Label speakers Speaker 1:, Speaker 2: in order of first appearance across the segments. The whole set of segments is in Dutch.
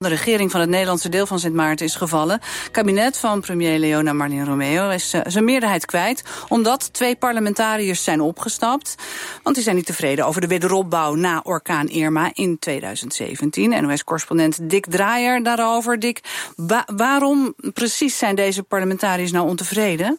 Speaker 1: De regering van het Nederlandse deel van Sint Maarten is gevallen. Het kabinet van premier Leona Marlin Romeo is zijn meerderheid kwijt, omdat 2 parlementariërs zijn opgestapt. Want die zijn niet tevreden over de wederopbouw na orkaan Irma in 2017. NOS-correspondent Dick Draaier daarover. Dick, waarom precies zijn deze parlementariërs nou ontevreden?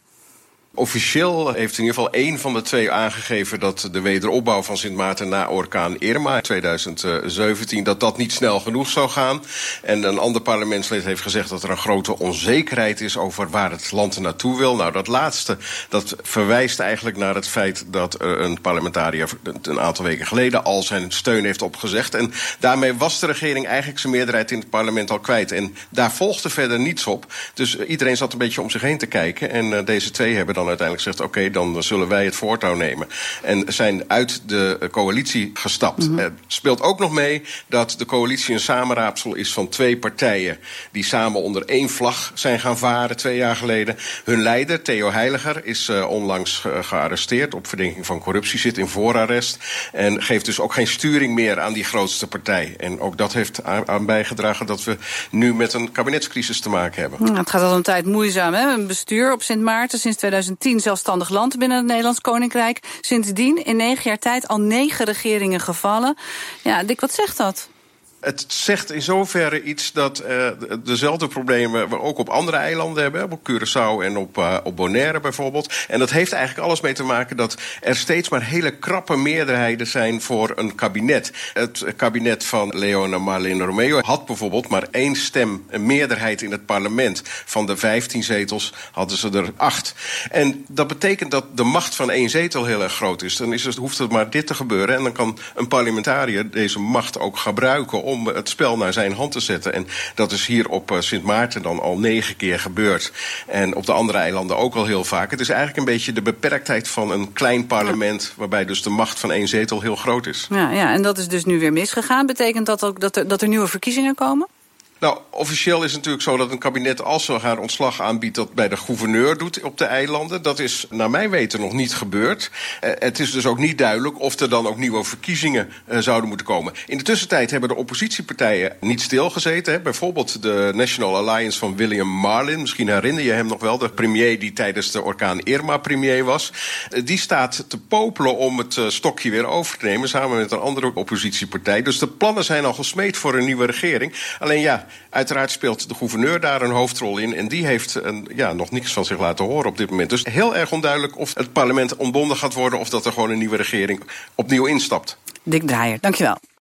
Speaker 2: Officieel heeft in ieder geval 1 van de 2 aangegeven dat de wederopbouw van Sint Maarten na orkaan Irma in 2017... dat niet snel genoeg zou gaan. En een ander parlementslid heeft gezegd dat er een grote onzekerheid is over waar het land er naartoe wil. Nou, dat laatste, dat verwijst eigenlijk naar het feit dat een parlementariër een aantal weken geleden al zijn steun heeft opgezegd. En daarmee was de regering eigenlijk zijn meerderheid in het parlement al kwijt. En daar volgde verder niets op. Dus iedereen zat een beetje om zich heen te kijken. En deze 2 hebben dan uiteindelijk gezegd, oké, dan zullen wij het voortouw nemen. En zijn uit de coalitie gestapt. Speelt ook nog mee dat de coalitie een samenraapsel is van 2 partijen die samen onder 1 vlag zijn gaan varen 2 jaar geleden. Hun leider, Theo Heiliger, is onlangs gearresteerd op verdenking van corruptie, zit in voorarrest en geeft dus ook geen sturing meer aan die grootste partij. En ook dat heeft aan bijgedragen dat we nu met een kabinetscrisis te maken hebben.
Speaker 1: Het gaat al een tijd moeizaam, hè? Een bestuur op Sint Maarten sinds 2010 zelfstandig land binnen het Nederlands Koninkrijk. Sindsdien in 9 jaar tijd al 9 regeringen gevallen. Ja, Dick, wat zegt dat?
Speaker 2: Het zegt in zoverre iets dat dezelfde problemen we ook op andere eilanden hebben. Op Curaçao en op Bonaire bijvoorbeeld. En dat heeft eigenlijk alles mee te maken dat er steeds maar hele krappe meerderheden zijn voor een kabinet. Het kabinet van Leona Marlin Romeo had bijvoorbeeld maar 1 stem, een meerderheid in het parlement. Van de 15 zetels hadden ze er 8. En dat betekent dat de macht van 1 zetel heel erg groot is. Dan hoeft het maar dit te gebeuren. En dan kan een parlementariër deze macht ook gebruiken om het spel naar zijn hand te zetten. En dat is hier op Sint Maarten dan al 9 keer gebeurd. En op de andere eilanden ook al heel vaak. Het is eigenlijk een beetje de beperktheid van een klein parlement, waarbij dus de macht van 1 zetel heel groot is.
Speaker 1: Ja, en dat is dus nu weer misgegaan. Betekent dat ook dat er nieuwe verkiezingen komen?
Speaker 2: Nou, officieel is het natuurlijk zo dat een kabinet, als ze haar ontslag aanbiedt, dat bij de gouverneur doet op de eilanden. Dat is naar mijn weten nog niet gebeurd. Het is dus ook niet duidelijk of er dan ook nieuwe verkiezingen zouden moeten komen. In de tussentijd hebben de oppositiepartijen niet stilgezeten. Hè. Bijvoorbeeld de National Alliance van William Marlin. Misschien herinner je hem nog wel, de premier die tijdens de orkaan Irma premier was. Die staat te popelen om het stokje weer over te nemen, samen met een andere oppositiepartij. Dus de plannen zijn al gesmeed voor een nieuwe regering. Alleen ja, uiteraard speelt de gouverneur daar een hoofdrol in. En die heeft nog niks van zich laten horen op dit moment. Dus heel erg onduidelijk of het parlement ontbonden gaat worden of dat er gewoon een nieuwe regering opnieuw instapt.
Speaker 1: Dick Draaier, dankjewel.